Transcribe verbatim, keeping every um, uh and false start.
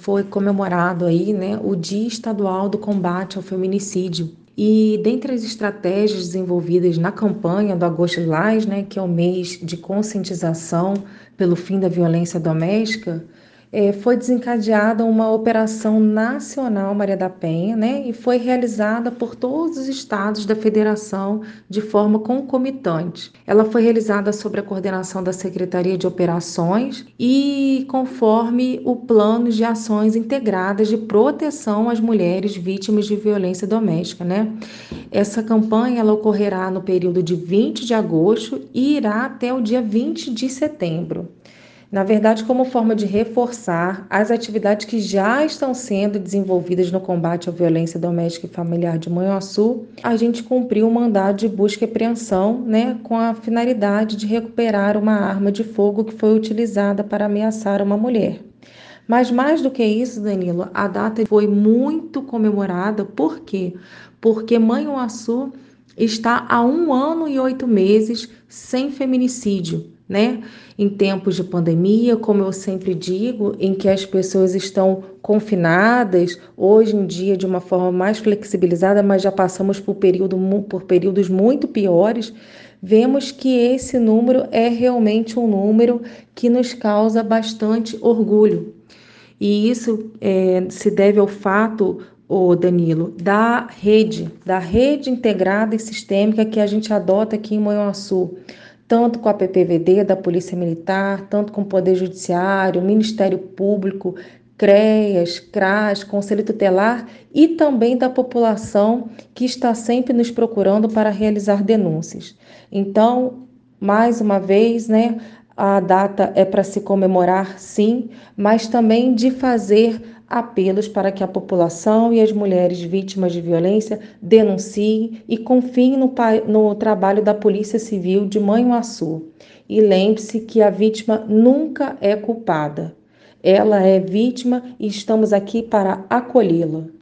foi comemorado aí, né, o Dia Estadual do Combate ao Feminicídio. E dentre as estratégias desenvolvidas na campanha do Agosto Lilás, né, que é o mês de conscientização pelo fim da violência doméstica, eh, foi desencadeada uma operação nacional Maria da Penha, né, e foi realizada por todos os estados da federação de forma concomitante. Ela foi realizada sob a coordenação da Secretaria de Operações e conforme o plano de ações integradas de proteção às mulheres vítimas de violência doméstica, né? Essa campanha ela ocorrerá no período de vinte de agosto e irá até o dia vinte de setembro. Na verdade, como forma de reforçar as atividades que já estão sendo desenvolvidas no combate à violência doméstica e familiar de Manhuaçu, a gente cumpriu o mandado de busca e apreensão, né, com a finalidade de recuperar uma arma de fogo que foi utilizada para ameaçar uma mulher. Mas mais do que isso, Danilo, a data foi muito comemorada. Por quê? Porque Manhuaçu está há um ano e oito meses sem feminicídio, né? Em tempos de pandemia, como eu sempre digo, em que as pessoas estão confinadas, hoje em dia de uma forma mais flexibilizada, mas já passamos por, período, por períodos muito piores, vemos que esse número é realmente um número que nos causa bastante orgulho. E isso é, se deve ao fato, ô Danilo, da rede, da rede integrada e sistêmica que a gente adota aqui em Manhuaçu, tanto com a P P V D, da Polícia Militar, tanto com o Poder Judiciário, Ministério Público, CREAS, CRAS, Conselho Tutelar e também da população que está sempre nos procurando para realizar denúncias. Então, mais uma vez, né, a data é para se comemorar, sim, mas também de fazer apelos para que a população e as mulheres vítimas de violência denunciem e confiem no, no trabalho da Polícia Civil de Manhuaçu. E lembre-se que a vítima nunca é culpada. Ela é vítima e estamos aqui para acolhê-la.